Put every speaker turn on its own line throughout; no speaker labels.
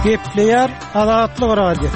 Gepleyer Azatlyk Radio.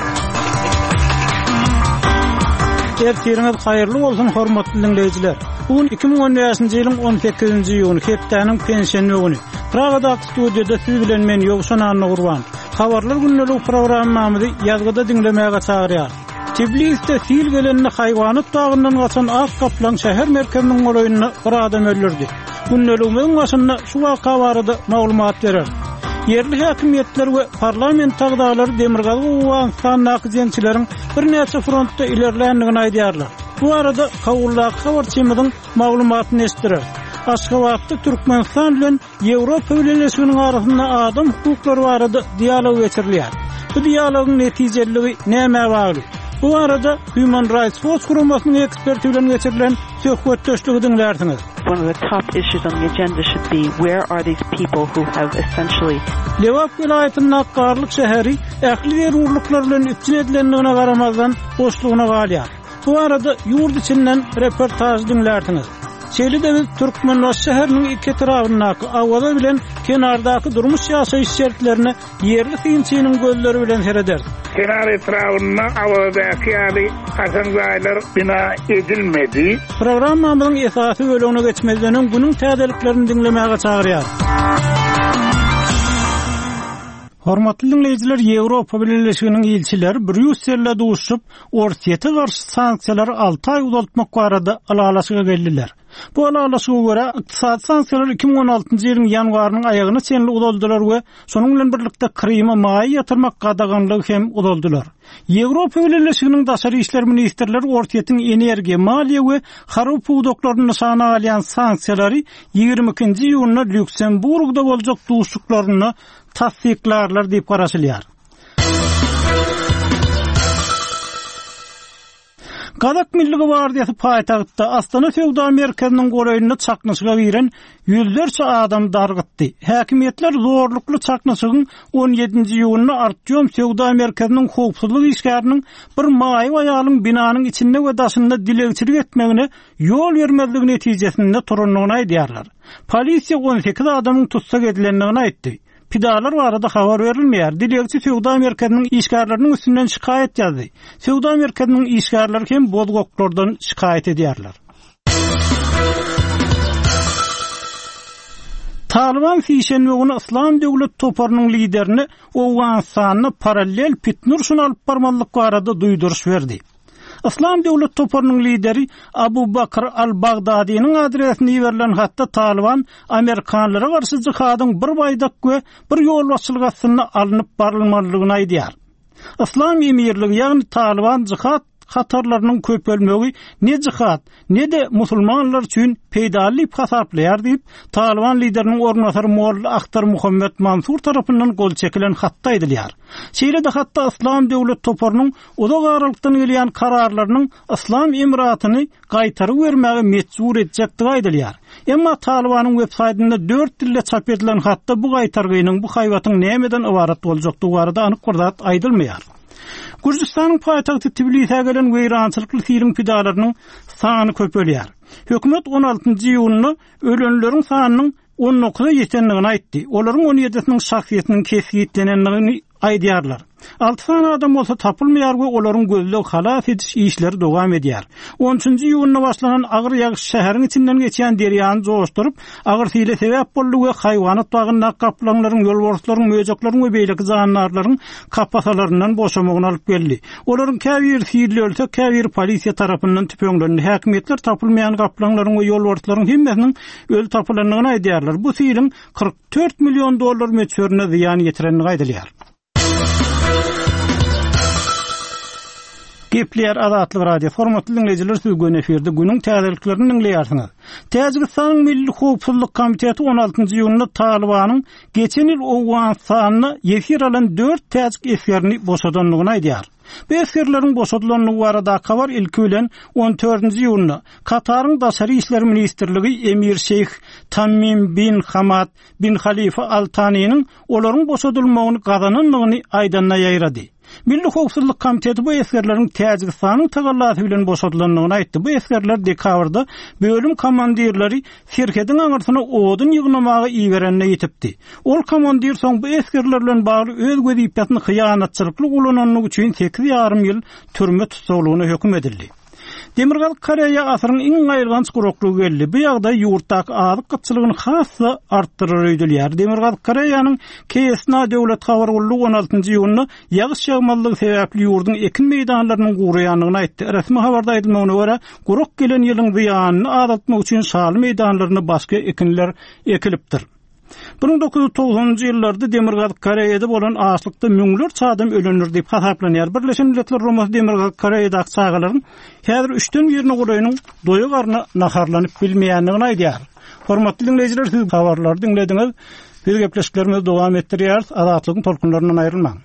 Ertiriniz hayırlı bolsun hormatly dinleyijiler. Bugün 2015-nji ýylyň 18-nji ýyly hepdeniň pensiýa güni. Pragada studiýada siz bilen men Ýogşan Anna Gurban. Habarlar günleri programmamyzy ýazgyda dinlemäge çagyrýar. Tbilisi'de fil gelenini hayvanat dağından gaçan ak kaplan şäher merkeziniň goloýunyna bir adam öldürdi. Günleriň başynda şu waka barada maglumat berer. Yerli häkimetler we parlament tagdalary Demirgazy Owgan nakyzynçylariň bir näçe frontda ilerleýändigini aýdýarlar. Bu arada Kawulla habarçymyň maglumatyny esdirer. Aşgabatda Türkmenistan bilen Ýewropa Birleşiginiň arasynda adam hukuklary barada dialog geçirilýär. Bu dialogyň netijeligi näme bagly? Bu arada Human Rights Watch guramasynyň eksperti bilen geçirilen söhbetdeşligi dinlersiňiz.
One of the top issues on the agenda should be where are these people who have essentially
Lewap vilayatynyň Akkarlyk şäheri ähli ýerurluklar bilen üpçün edilendigine garamazdan boşlugyna galýar. Bu arada ýurt içinden reportaj dinlersiňiz. Çelide Türkmenbaş şäheriniň iki tarapyndaky awada bilen kenardaky durmuş ýaşaýyş şertlerini yerli synçynyň gözleri bilen sereder.
Kenar etrafında avadaky ýaly hasangaýlar bina edilmedi.
Programmamyzyň esasy bölümine geçmezden günüň täzeliklerini dinlemäge çagyrýar. Hormatly dinleyijiler, Ýewropa Birleşiginiň ilçileri Brüsselde duşup Orsiýete garşy sanksiýalary 6 aý uzatmak barada alalaşyga geldiler. Bu alalaşyga görä ykdysady sanksiýalar 2016-njy ýylyň ýanwarynyň aýagyna çenli uzaldylar we şonuň bilen birlikde Kryma maý ýatyrmak gadaganlygy hem uzaldylar. Ýewropa Birleşiginiň daşary işler ministrleri Orsiýetiň energiýa, maliýe we harup udoklaryny nişana alýan sanksiýalary 22-nji ýylyna Lüksemburgda boljak duşuklaryny tasdiklarlar diýip garaşylýar. Gadak Milli Gwardiýasy paýtagtda Astana Sewda merkeziniň goloýunyna çaknyşyga giren ýüzlerçe adam dargytdy. Häkimetler zorlukly çaknyşygyň 17-nji ýylyna Artyom Sewda merkeziniň howpsuzlyk işgäriniň bir maýy aýalyň binanyň içinde we daşynda dilegçilik etmegine ýol bermezligi netijesinde turanlygyny aýdýarlar. Polisiýa 18 adamyň tutsak edilendigini aýtdy. Pidalar barada habar verilmeýär. Dilegçi Sewda merkeziniň işgärleriniň üstünden şikayet ýazdy. Sewda merkeziniň işgärleri hem bozgoklardan şikayet edýärler. Taliban fişenme güni İslam döwlet toparynyň liderini Owganistanyna paralel pitnur şunu alyp barmanlyk barada duýduruş berdi. İslam döwlet toparynyň lideri Abu Bakr al-Baghdadi'nin adresine ýiberilen hatda Taliban Amerikanlara garşy jihadyň bir baýdak we bir ýolbaşçylyk astyna alınıp barylmalygyny aýdýar. İslam emirligi ýagny Taliban jihad hatarlarynyň köpelmegi ne jihad ne de musulmanlar üçin peýdalyk hasaplaýar diýip Taliban lideriniň ornatary Molla Akhtar Muhammed Mansur tarapyndan gol çekilen hatda aýdylýar. Şeýle-de hatda İslam döwlet toparynyň uzak aralykdan gelýän kararlarynyň İslam emiratyny gaýtaryp bermäge mecbur etjekdigi aýdylýar. Emma Talibanyň web saýtynda 4 dilde çap edilen hatda bu gaýtargynyň bu haýwatyň nämeden ibarat boljakdygy barada anyk bir aýdylmaýar. Gürjistanyň paýtagty Tbilisi'ne gelen weýrançylykly film pidalarynyň sany köpelýär. Hökümet 16-njy ýylyny ölenleriň sanynyň 19-a ýetendigini aýtdy. Olaryň 17-siniň şahsiýetiniň kesgitlenendigini aýdýarlar. 6 tane adam olsa tapılmaýar we olaryň gözlegi halas ediş işleri dowam edýär. 13-nji ýylyna başlanan agyr ýagyş şäheriň içinden geçýän derýany joşdurup, agyr sile sebäp boldy we haýwanat bagyna kaplanlaryň, ýolborçlaryň, möjeklaryň we beýleki zanlarlaryň kapasalaryndan boşamagyny alyp geldi. Olaryň käbir fiili ölse, käbir polisiýa tarapyndan tüpeňlendi. Häkimetler tapylmaýan kaplanlaryň we ýolborçlaryň hemmesiniň öl tapylandygyny aýdýarlar. Bu fiilin $44 milyon möçberine ziýan ýetirenligi aýdylýar. Gepleyer Azatlyk Radio formatly dinleyijiler süýgün eferde günüň täzeliklerini dinleýärsiňiz. Täjikistanyň Milli Howpsuzlyk Komiteti 16-njy ýylyna Talibanyň geçen ýyl Owganistanyna efir alan 4 täjik efirini boşadanlygyny aýdýar. Bu efirleriň boşadylanlygy barada habar ilki bilen 14-njy ýylyna Kataryň daşary işler ministrligi Emir Şeyh Tamim bin Hamad bin Khalifa Al Thani'nin olaryň boşadylmagyny gazananlygyny aýdanna ýaýrady. Milli Howpsuzlyk Komiteti bu eskerleriň Täjikistanyň tagallaty bilen boşadylanlygyny aýtdy. Bu eskerler dekabrda bölüm komandirleri şirketiň aňyrsyna odun ýygnamagy iýerenine ýetipdi. Ol komandir soň bu eskerler bilen bagly öz göziýetini hyýanatçylykly ulananlyk üçin 8,5 ýyl türme tutulgyny hökm edildi. Demirgalyk Koreýa asyryň iň gaýrganç guruklugy geldi. Bu ýagdaý ýurtdaky azyk gytçylygyny hasy artdyrar öýdülýär. Demirgalyk Koreýanyň KSNA döwlet habargullygy 16-njy ýylyny ýagyş ýagmalylygy sebäpli ýurdun ekin meýdanlarynyň guruýanlygyny aýtdy. Resmi habarda aýdylmagyna görä, guruk gelen ýylyň ziýanyny azaltmak üçin şaly meýdanlaryna başga ekinler ekilipdir. 1990-njy ýyllarda Demirgalyk Koreýada bolan açlykda müňler çadam ölenir diýip hasaplanýar. Birleşen Milletler Romas Demirgalyk Koreýadaky çağalaryň häzir 3-den birini guraýynyň doýu garna naharlanyp bilmeýändigini aýdýar. Hormatly dinleýijiler, siz habarlary dinlediňiz. Biz gepleşiklerimizi dowam etdirýär. Azatlygyň tolkunlaryndan aýrylmaň.